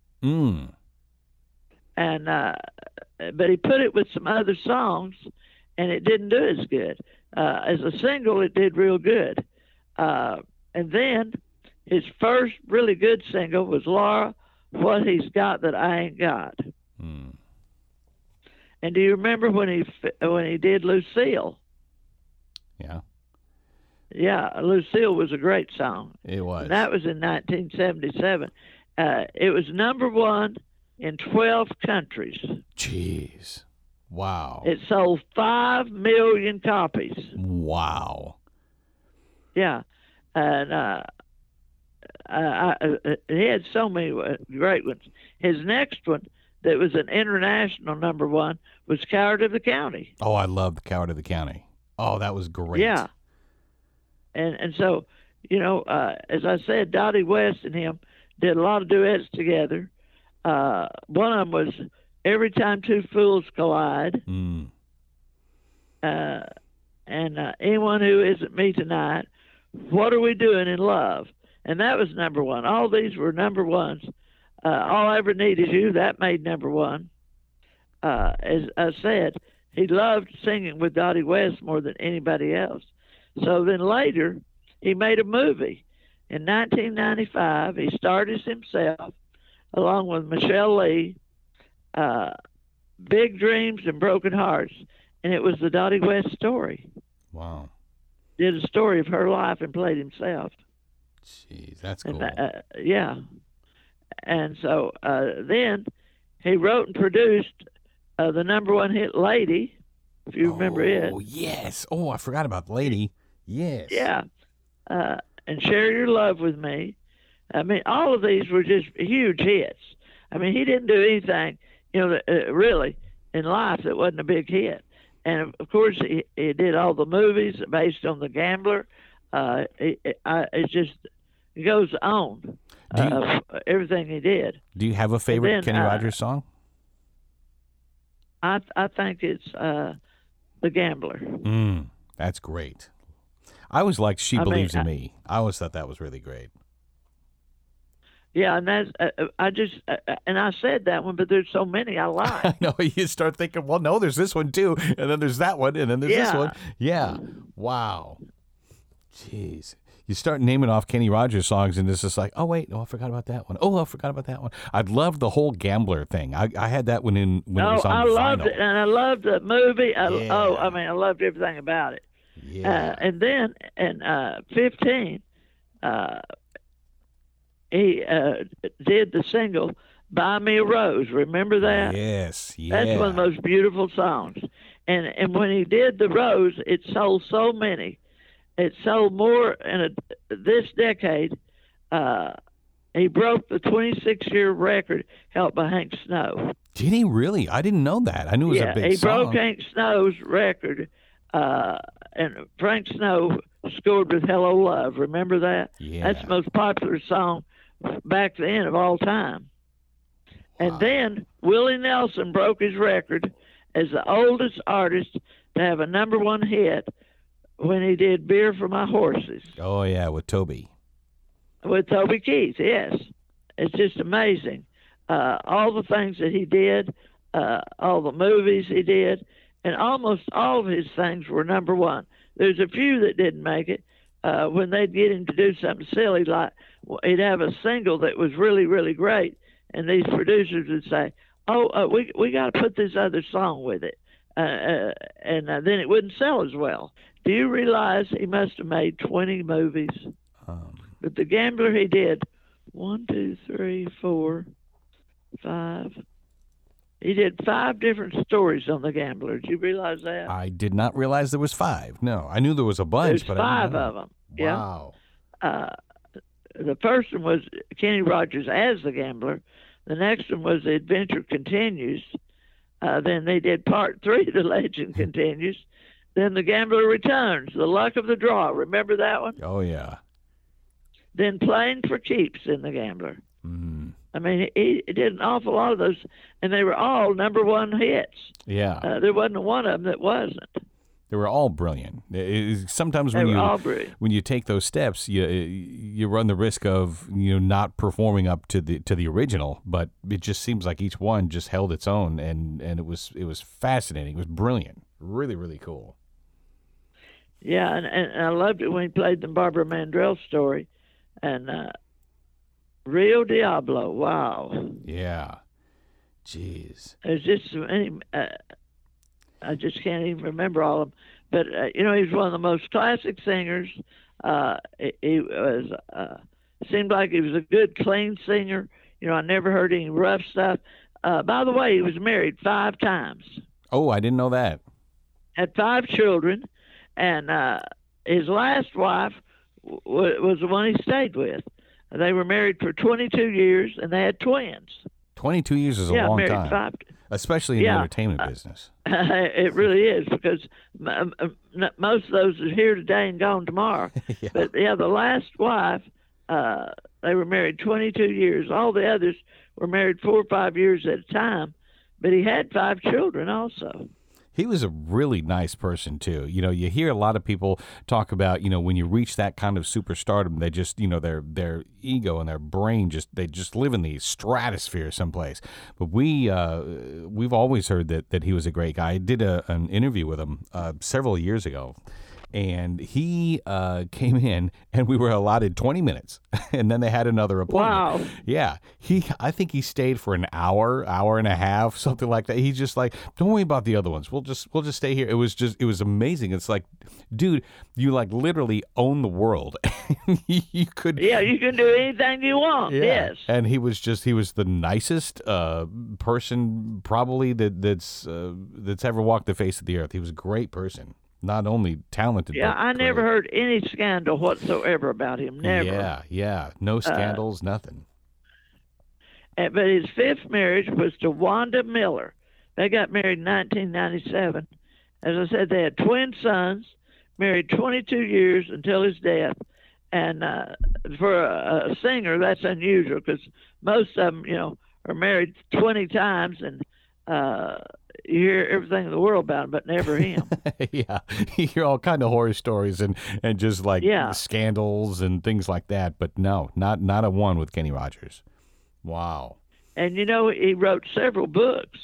And but he put it with some other songs, and it didn't do as good. As a single, it did real good. And then his first really good single was Laura, What He's Got That I Ain't Got. And do you remember when he did Lucille? Yeah. Yeah, Lucille was a great song. It was. And that was in 1977. It was number one in 12 countries. Jeez. Wow. It sold 5 million copies. Wow. Yeah. And he had so many great ones. His next one that was an international number one was Coward of the County. Oh, I love the Coward of the County. Oh, that was great. Yeah. and so, as I said, Dottie West and him did a lot of duets together. One of them was Every Time Two Fools Collide. And Anyone Who Isn't Me Tonight. What Are We Doing in Love? And that was number one. All these were number ones. All I Ever Need Is You, that made number one. As I said, he loved singing with Dottie West more than anybody else. So then later, he made a movie. In 1995, he starred as himself, along with Michelle Lee, Big Dreams and Broken Hearts, and it was the Dottie West story. Wow. Did a story of her life and played himself. Jeez, that's cool. And, yeah. And so then he wrote and produced the number one hit Lady, if you remember it. Oh, yes. Oh, I forgot about Lady. Yes. Yeah. And Share Your Love With Me. I mean, all of these were just huge hits. I mean, he didn't do anything, really, in life that wasn't a big hit. And, of course, he did all the movies based on The Gambler. It goes on, everything he did. Do you have a favorite Kenny Rogers song? I think it's The Gambler. That's great. I always liked She Believes in Me. I always thought that was really great. Yeah, and that's and I said that one, but there's so many I like. I know, you start thinking, well, no, there's this one too, and then there's that one, and then there's this one. Yeah, wow, jeez. You start naming off Kenny Rogers songs, and it's just like, oh wait, no, I forgot about that one. Oh, I forgot about that one. I'd love the whole Gambler thing. I had that one when it was on I vinyl. loved it, and I loved the movie. I loved everything about it. Yeah. And then in 15. He did the single "Buy Me a Rose." Remember that? Yes, yeah. That's one of the most beautiful songs. And when he did the Rose, it sold so many. It sold more in this decade. He broke the 26-year record held by Hank Snow. Did he really? I didn't know that. I knew it was a big he song. broke Hank Snow's record, and Frank Snow scored with "Hello Love." Remember that? Yeah. That's the most popular song back then of all time. And then Willie Nelson broke his record as the oldest artist to have a number one hit when he did "Beer for My Horses." Oh, yeah, with Toby. With Toby Keith, yes. It's just amazing. All the things that he did, all the movies he did, and almost all of his things were number one. There's a few that didn't make it. When they'd get him to do something silly, like he'd have a single that was really, really great, and these producers would say, we got to put this other song with it, and then it wouldn't sell as well. Do you realize he must have made 20 movies? But The Gambler, he did 1, 2, 3, 4, 5. He did 5 different stories on The Gambler. Did you realize that? I did not realize there was 5. No, I knew there was a bunch, There's but I didn't know. 5 of them. Wow. Yeah. The first one was Kenny Rogers as The Gambler. The next one was The Adventure Continues. Then they did part 3, The Legend Continues. Then The Gambler Returns, The Luck of the Draw. Remember that one? Oh, yeah. Then Playing for Keeps in The Gambler. Mm-hmm. I mean, he did an awful lot of those, and they were all number one hits. Yeah. There wasn't one of them that wasn't. They were all brilliant. Sometimes They were all brilliant. when you take those steps, you run the risk of not performing up to the original. But it just seems like each one just held its own, and it was fascinating. It was brilliant. Really, really cool. Yeah, and I loved it when he played the Barbara Mandrell story, and Rio Diablo. Wow. Yeah. Jeez. There's just so many. I just can't even remember all of them. But he was one of the most classic singers. He was seemed like he was a good, clean singer. I never heard any rough stuff. By the way, he was married 5 times. Oh, I didn't know that. Had 5 children, and his last wife was the one he stayed with. They were married for 22 years, and they had twins. 22 years is a long married time. 5. especially in the Yeah. entertainment business. It really is, because most of those are here today and gone tomorrow. Yeah. But yeah, the last wife, they were married 22 years. All the others were married 4 or 5 years at a time. But he had 5 children also. He was a really nice person too. You know, you hear a lot of people talk about, you know, when you reach that kind of superstardom, they just, you know, their ego and their brain they just live in the stratosphere someplace. But we've always heard that he was a great guy. I did an interview with him several years ago. And he came in, and we were allotted 20 minutes, and then they had another appointment. Wow. Yeah, I think he stayed for an hour and a half, something like that. He's just like, don't worry about the other ones. We'll just stay here. It was amazing. It's like, dude, you like literally own the world. You could. Yeah, you can do anything you want. Yeah. Yes. And he was the nicest person probably that's ever walked the face of the earth. He was a great person. Not only talented, Yeah, but I never great. heard any scandal whatsoever about him. Never. Yeah. No scandals, nothing. But his 5th marriage was to Wanda Miller. They got married in 1997. As I said, they had twin sons, married 22 years until his death. And for a singer, that's unusual, because most of them, you know, are married 20 times, and you hear everything in the world about him, but never him. Yeah, you hear all kind of horror stories and just like scandals and things like that. But no, not a one with Kenny Rogers. Wow. And you know, he wrote several books,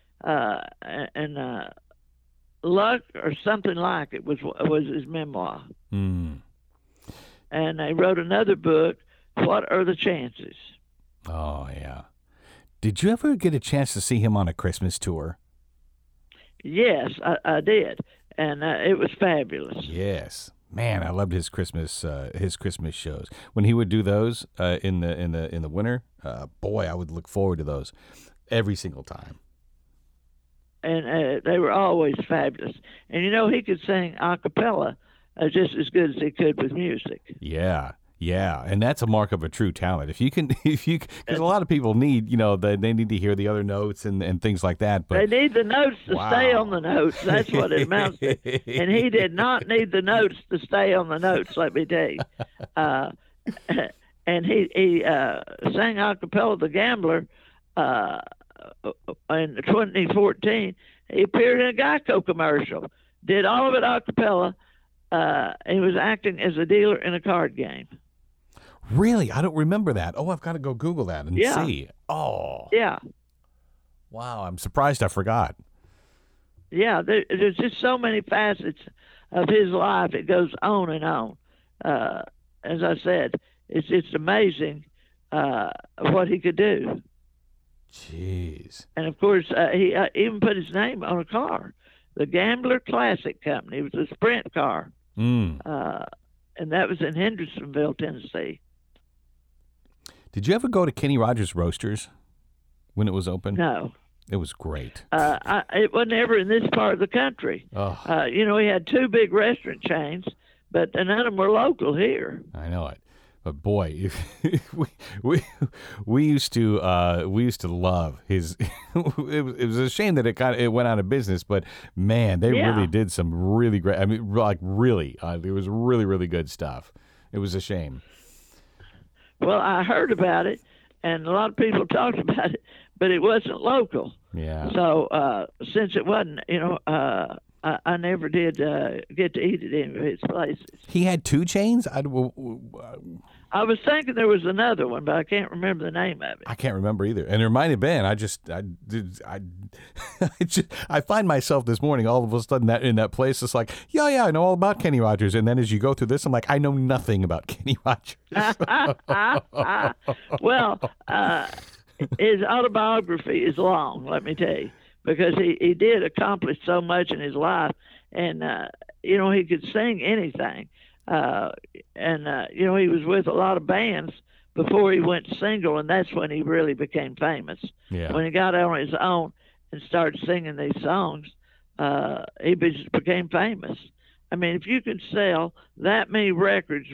and Luck or something like it was his memoir. Mm. And he wrote another book, What Are the Chances? Oh yeah. Did you ever get a chance to see him on a Christmas tour? Yes, I did, and it was fabulous. Yes, man, I loved his Christmas shows. When he would do those in the winter, boy, I would look forward to those every single time. And they were always fabulous. And you know, he could sing a cappella just as good as he could with music. Yeah. Yeah, and that's a mark of a true talent. Because a lot of people need, you know, they need to hear the other notes and things like that. But they need the notes to stay on the notes. That's what it amounts to. And he did not need the notes to stay on the notes, let me tell you. And he sang a cappella, The Gambler, in 2014. He appeared in a Geico commercial, did all of it a cappella. He was acting as a dealer in a card game. Really? I don't remember that. Oh, I've got to go Google that and see. Oh. Yeah. Wow, I'm surprised I forgot. Yeah, there's just so many facets of his life. It goes on and on. As I said, it's just amazing what he could do. Jeez. And, of course, he even put his name on a car. The Gambler Classic Company. It was a sprint car. Mm. And that was in Hendersonville, Tennessee. Did you ever go to Kenny Rogers Roasters when it was open? No. It was great. It wasn't ever in this part of the country. Oh. You know, he had 2 big restaurant chains, but none of them were local here. I know it. But boy, we used to love his. It was a shame that it went out of business, but man, they really did some really great. I mean, like really, it was really, really good stuff. It was a shame. Well, I heard about it, and a lot of people talked about it, but it wasn't local. Yeah. So since it wasn't, you know, I never did get to eat at any of his places. He had 2 chains? I was thinking there was another one, but I can't remember the name of it. I can't remember either, and there might have been. I find myself this morning all of a sudden in that place. It's like, yeah, I know all about Kenny Rogers, and then as you go through this, I'm like, I know nothing about Kenny Rogers. Well, his autobiography is long, let me tell you, because he did accomplish so much in his life, and you know, he could sing anything. You know, he was with a lot of bands before he went single, and that's when he really became famous. Yeah. When he got on his own and started singing these songs, he just became famous. I mean, if you can sell that many records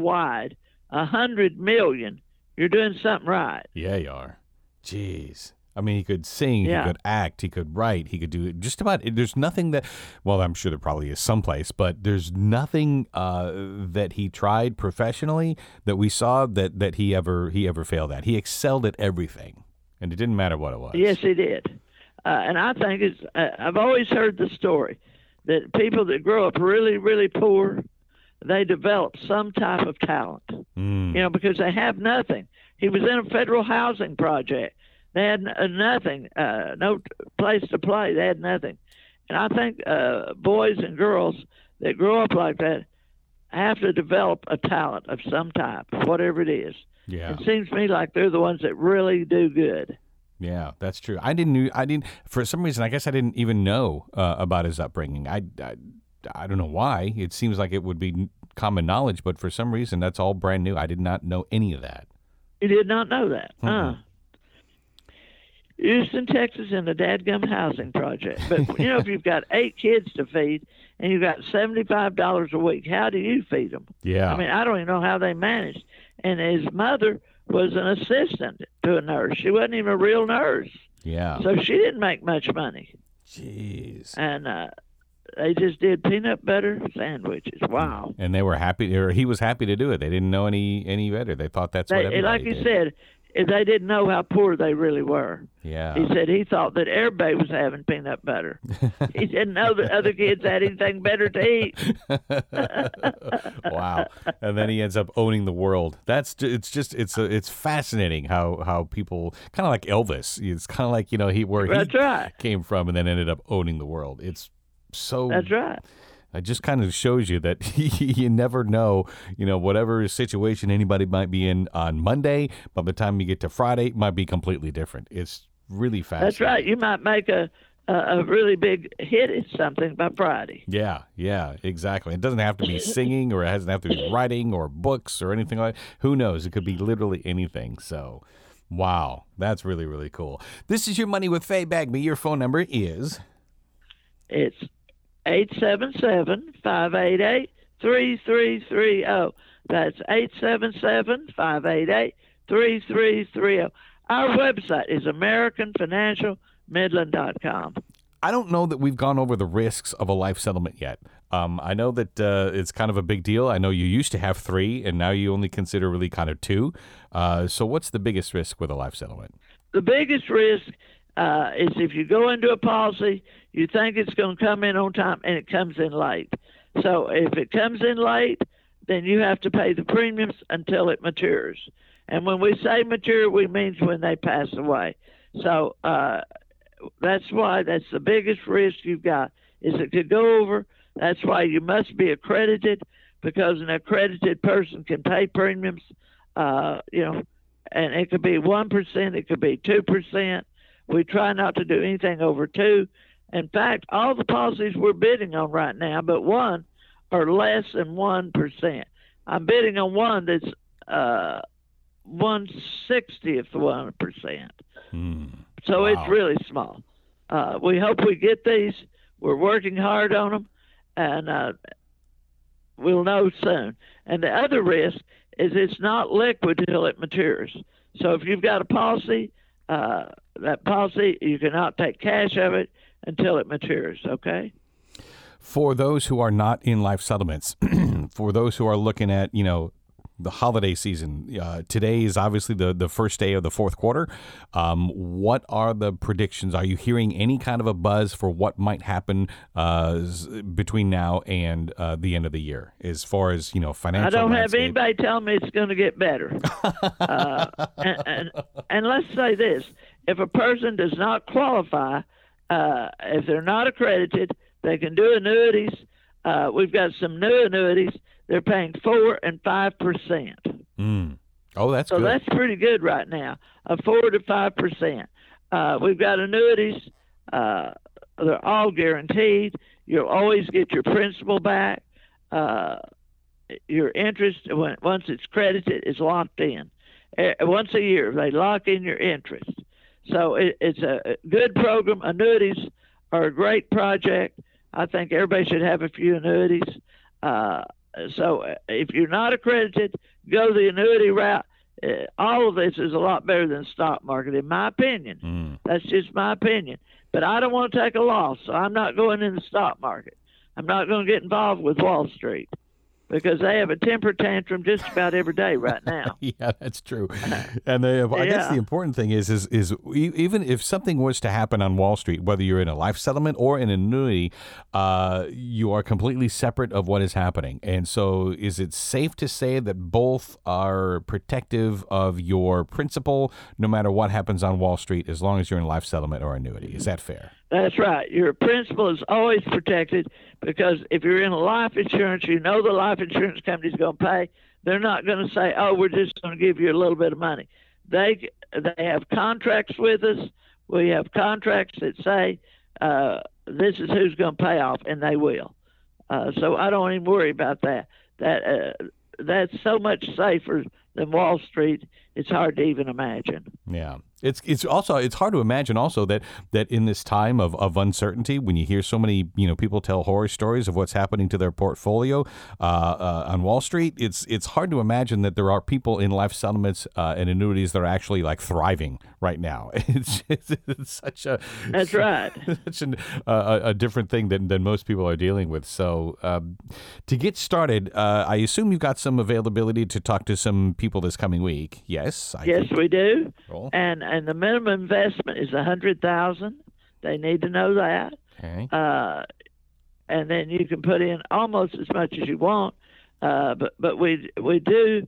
worldwide, 100 million, you're doing something right. Yeah, you are. Jeez. I mean, he could sing, Yeah. he could act, he could write, he could do just about. There's nothing that, well, I'm sure there probably is someplace, but there's nothing that he tried professionally that we saw that he ever failed at. He excelled at everything, and it didn't matter what it was. Yes, he did. And I think I've always heard the story that people that grow up really, really poor, they develop some type of talent, because they have nothing. He was in a federal housing project. They had nothing, no place to play. They had nothing. And I think boys and girls that grow up like that have to develop a talent of some type, whatever it is. Yeah. It seems to me like they're the ones that really do good. Yeah, that's true. I didn't. For some reason, I guess I didn't even know about his upbringing. I don't know why. It seems like it would be common knowledge, but for some reason, that's all brand new. I did not know any of that. You did not know that, huh? Houston, Texas, in the dadgum housing project. But, if you've got 8 kids to feed and you've got $75 a week, how do you feed them? Yeah. I mean, I don't even know how they managed. And his mother was an assistant to a nurse. She wasn't even a real nurse. Yeah. So she didn't make much money. Jeez. And they just did peanut butter sandwiches. Wow. And they were happy, or he was happy to do it. They didn't know any better. They thought that's what everybody like you did. said, they didn't know how poor they really were. Yeah. He said he thought that everybody was having peanut butter. He didn't know that other kids had anything better to eat. Wow. And then he ends up owning the world. It's fascinating how people, kind of like Elvis. It's kind of like, That's right. came from and then ended up owning the world. It's so. That's right. It just kind of shows you that you never know, whatever situation anybody might be in on Monday, by the time you get to Friday, it might be completely different. It's really fascinating. That's right. You might make a really big hit at something by Friday. Yeah, exactly. It doesn't have to be singing, or it doesn't have to be writing or books or anything like that. Who knows? It could be literally anything. So, wow, that's really, really cool. This is Your Money with Faye Bagby. Your phone number is? It's 877-588-3330. That's 877-588-3330. Our website is AmericanFinancialMidland.com. I don't know that we've gone over the risks of a life settlement yet. I know that it's kind of a big deal. I know you used to have 3, and now you only consider really kind of 2. So what's the biggest risk with a life settlement? The biggest risk is if you go into a policy, you think it's going to come in on time, and it comes in late. So if it comes in late, then you have to pay the premiums until it matures. And when we say mature, we mean when they pass away. So that's why that's the biggest risk you've got, is it could go over. That's why you must be accredited, because an accredited person can pay premiums, and it could be 1%, it could be 2%. We try not to do anything over 2. In fact, all the policies we're bidding on right now, but one, are less than 1%. I'm bidding on one that's 1/60th of 1%. So Wow. It's really small. We hope we get these. We're working hard on them, and we'll know soon. And the other risk is it's not liquid until it matures. So if you've got a policy, that policy, you cannot take cash of it until it matures, okay? For those who are not in life settlements, for those who are looking at, the holiday season, today is obviously the first day of the fourth quarter. What are the predictions? Are you hearing any kind of a buzz for what might happen between now and the end of the year, as far as, financial I don't landscape? have anybody telling me it's going to get better. And let's say this. If a person does not qualify, if they're not accredited, they can do annuities. We've got some new annuities. They're paying 4% and 5%. Oh, that's so good. So that's pretty good right now, 4 to 5%. We've got annuities. They're all guaranteed. You'll always get your principal back. Your interest, once it's credited, is locked in. Once a year, they lock in your interest. So it's a good program. Annuities are a great project. I think everybody should have a few annuities. So if you're not accredited, go the annuity route. All of this is a lot better than the stock market, in my opinion. That's just my opinion. But I don't want to take a loss, so I'm not going in the stock market. I'm not going to get involved with Wall Street because they have a temper tantrum just about every day right now. Yeah, that's true. And I guess the important thing is even if something was to happen on Wall Street, whether you're in a life settlement or an annuity, you are completely separate of what is happening. And so is it safe to say that both are protective of your principal no matter what happens on Wall Street as long as you're in a life settlement or annuity? Is that fair? That's right. Your principal is always protected because if you're in a life insurance, you know the life insurance company's going to pay. They're not going to say, "Oh, we're just going to give you a little bit of money." They have contracts with us. We have contracts that say this is who's going to pay off, and they will. So I don't even worry about that. That's so much safer than Wall Street. It's hard to even imagine. Yeah. It's hard to imagine also that in this time of uncertainty, when you hear so many people tell horror stories of what's happening to their portfolio on Wall Street, it's hard to imagine that there are people in life settlements and annuities that are actually like thriving right now. It's such a that's right. Such a different thing than most people are dealing with. So to get started, I assume you've got some availability to talk to some people this coming week. Yes. Yes, we do. Cool. And the minimum investment is $100,000. They need to know that. Okay. And then you can put in almost as much as you want. But we do.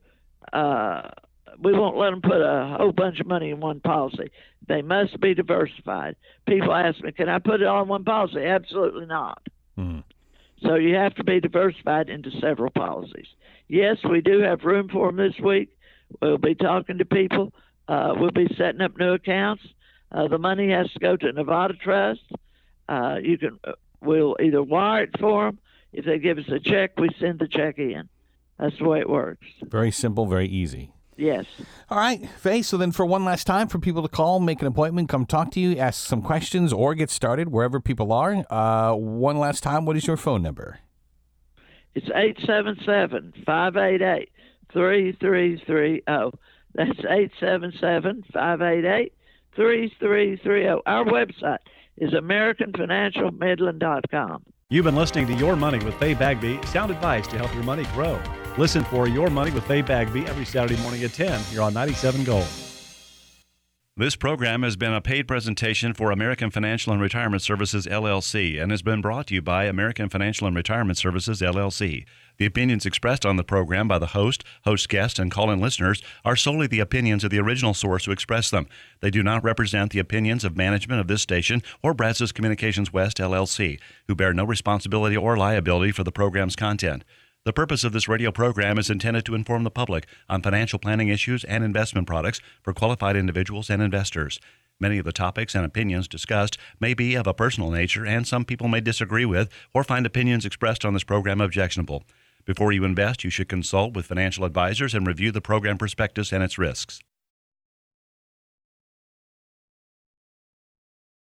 We won't let them put a whole bunch of money in one policy. They must be diversified. People ask me, "Can I put it all in one policy?" Absolutely not. Mm. So you have to be diversified into several policies. Yes, we do have room for them this week. We'll be talking to people. We'll be setting up new accounts. The money has to go to Nevada Trust. We'll either wire it for them. If they give us a check, we send the check in. That's the way it works. Very simple, very easy. Yes. All right, Faye, so then for one last time, for people to call, make an appointment, come talk to you, ask some questions, or get started wherever people are. One last time, what is your phone number? It's 877-588-3330. That's 877-588-3330. Our website is AmericanFinancialMidland.com. You've been listening to Your Money with Faye Bagby, sound advice to help your money grow. Listen for Your Money with Faye Bagby every Saturday morning at 10 here on 97 Gold. This program has been a paid presentation for American Financial and Retirement Services, LLC, and has been brought to you by American Financial and Retirement Services, LLC. The opinions expressed on the program by the host guests, and call-in listeners are solely the opinions of the original source who expressed them. They do not represent the opinions of management of this station or Brazos Communications West, LLC, who bear no responsibility or liability for the program's content. The purpose of this radio program is intended to inform the public on financial planning issues and investment products for qualified individuals and investors. Many of the topics and opinions discussed may be of a personal nature, and some people may disagree with or find opinions expressed on this program objectionable. Before you invest, you should consult with financial advisors and review the program prospectus and its risks.